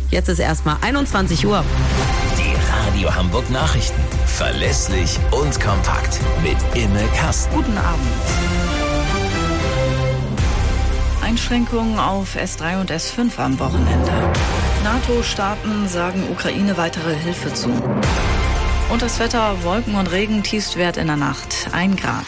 Jetzt ist erstmal 21 Uhr. Die Radio Hamburg Nachrichten. Verlässlich und kompakt. Mit Imme Kasten. Guten Abend. Einschränkungen auf S3 und S5 am Wochenende. NATO-Staaten sagen Ukraine weitere Hilfe zu. Und das Wetter, Wolken und Regen, Tiefstwert in der Nacht 1 Grad.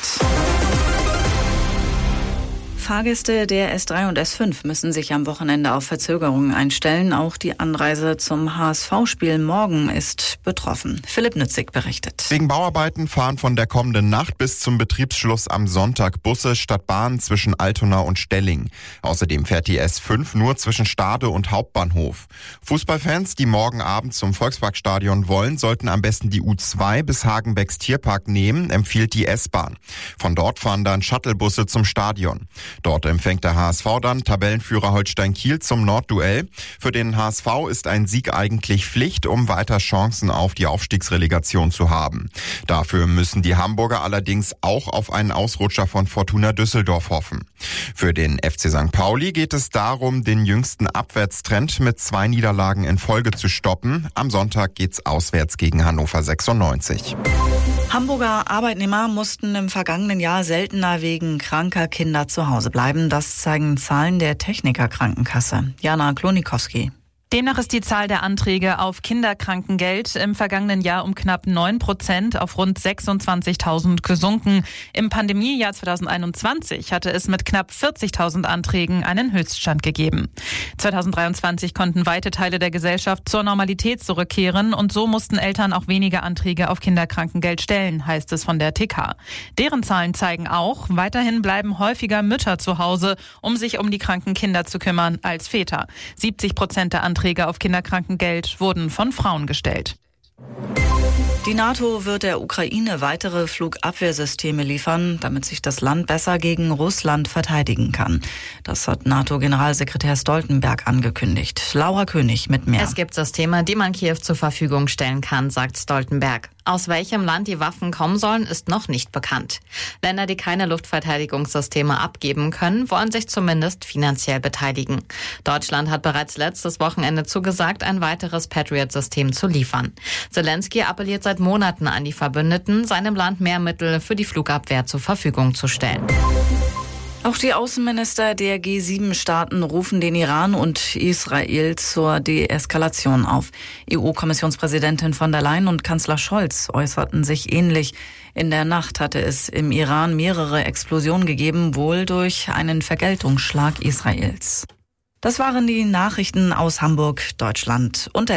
Fahrgäste der S3 und S5 müssen sich am Wochenende auf Verzögerungen einstellen. Auch die Anreise zum HSV-Spiel morgen ist betroffen. Philipp Nützig berichtet. Wegen Bauarbeiten fahren von der kommenden Nacht bis zum Betriebsschluss am Sonntag Busse statt Bahn zwischen Altona und Stelling. Außerdem fährt die S5 nur zwischen Stade und Hauptbahnhof. Fußballfans, die morgen Abend zum Volksparkstadion wollen, sollten am besten die U2 bis Hagenbecks Tierpark nehmen, empfiehlt die S-Bahn. Von dort fahren dann Shuttlebusse zum Stadion. Dort empfängt der HSV dann Tabellenführer Holstein Kiel zum Nordduell. Für den HSV ist ein Sieg eigentlich Pflicht, um weiter Chancen auf die Aufstiegsrelegation zu haben. Dafür müssen die Hamburger allerdings auch auf einen Ausrutscher von Fortuna Düsseldorf hoffen. Für den FC St. Pauli geht es darum, den jüngsten Abwärtstrend mit 2 Niederlagen in Folge zu stoppen. Am Sonntag geht's auswärts gegen Hannover 96. Hamburger Arbeitnehmer mussten im vergangenen Jahr seltener wegen kranker Kinder zu Hause bleiben. Das zeigen Zahlen der Techniker Krankenkasse. Jana Klonikowski. Demnach ist die Zahl der Anträge auf Kinderkrankengeld im vergangenen Jahr um knapp 9% auf rund 26.000 gesunken. Im Pandemiejahr 2021 hatte es mit knapp 40.000 Anträgen einen Höchststand gegeben. 2023 konnten weite Teile der Gesellschaft zur Normalität zurückkehren und so mussten Eltern auch weniger Anträge auf Kinderkrankengeld stellen, heißt es von der TK. Deren Zahlen zeigen auch, weiterhin bleiben häufiger Mütter zu Hause, um sich um die kranken Kinder zu kümmern, als Väter. 70% der Anträge auf Kinderkrankengeld wurden von Frauen gestellt. Die NATO wird der Ukraine weitere Flugabwehrsysteme liefern, damit sich das Land besser gegen Russland verteidigen kann. Das hat NATO-Generalsekretär Stoltenberg angekündigt. Laura König mit mehr. Es gibt Systeme, die man Kiew zur Verfügung stellen kann, sagt Stoltenberg. Aus welchem Land die Waffen kommen sollen, ist noch nicht bekannt. Länder, die keine Luftverteidigungssysteme abgeben können, wollen sich zumindest finanziell beteiligen. Deutschland hat bereits letztes Wochenende zugesagt, ein weiteres Patriot-System zu liefern. Zelensky appelliert seit Monaten an die Verbündeten, seinem Land mehr Mittel für die Flugabwehr zur Verfügung zu stellen. Auch die Außenminister der G7-Staaten rufen den Iran und Israel zur Deeskalation auf. EU-Kommissionspräsidentin von der Leyen und Kanzler Scholz äußerten sich ähnlich. In der Nacht hatte es im Iran mehrere Explosionen gegeben, wohl durch einen Vergeltungsschlag Israels. Das waren die Nachrichten aus Hamburg, Deutschland und der